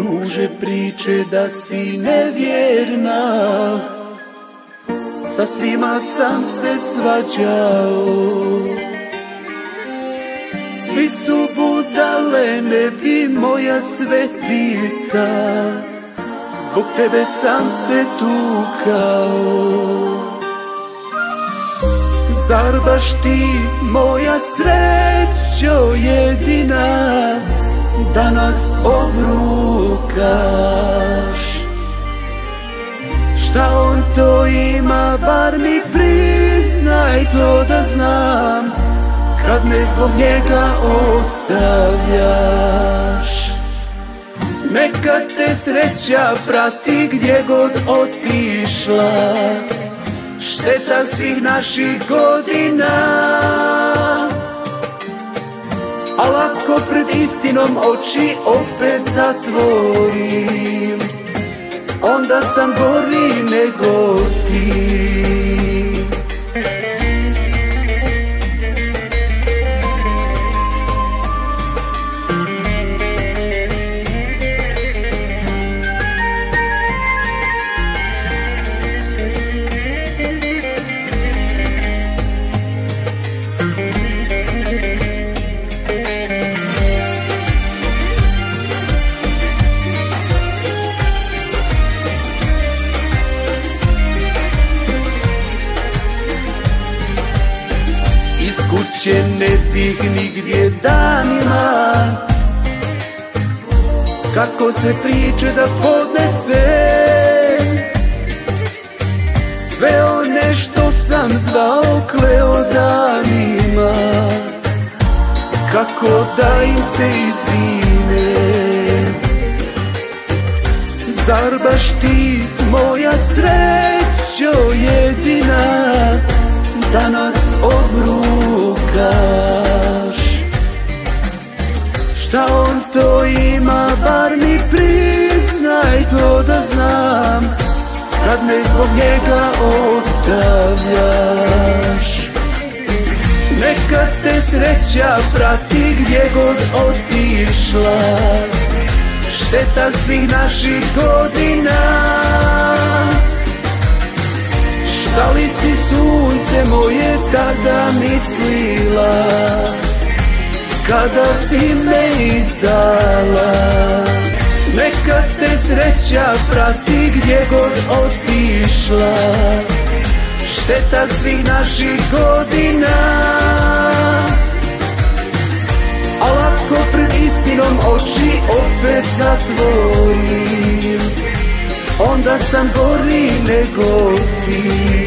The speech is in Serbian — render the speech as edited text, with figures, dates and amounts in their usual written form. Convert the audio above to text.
kruže priče da si nevjerna. Sa svima sam se svađao, svi su budale, ne bi moja svetica. Zbog tebe sam se tukao. Zar baš ti, moja srećo jedina, da nas obrukaš? Šta on to ima, bar mi priznaj to da znam, kad me zbog njega ostavljaš. Neka te sreća prati gdje god otišla, šteta svih naših godina. Al ako pred istinom oči opet zatvorim, onda sam gori nego ti. Kuće ne bih nigdje danima, kako se priče da podnese sve one što sam zvao kleo danima, kako da im se izvinem. Zar baš ti, moja srećo jedina, da nas obrukaš? Šta on to ima, bar mi priznaj to da znam, kad me zbog njega ostavljaš. Neka te sreća prati gdje god otišla, šteta svih naših godina. Da li si sunce moje tada mislila, kada si me izdala? Neka te sreća prati gdje god otišla, šteta svih naših godina. Al ako pred istinom oči opet zatvorim, onda sam gori nego ti.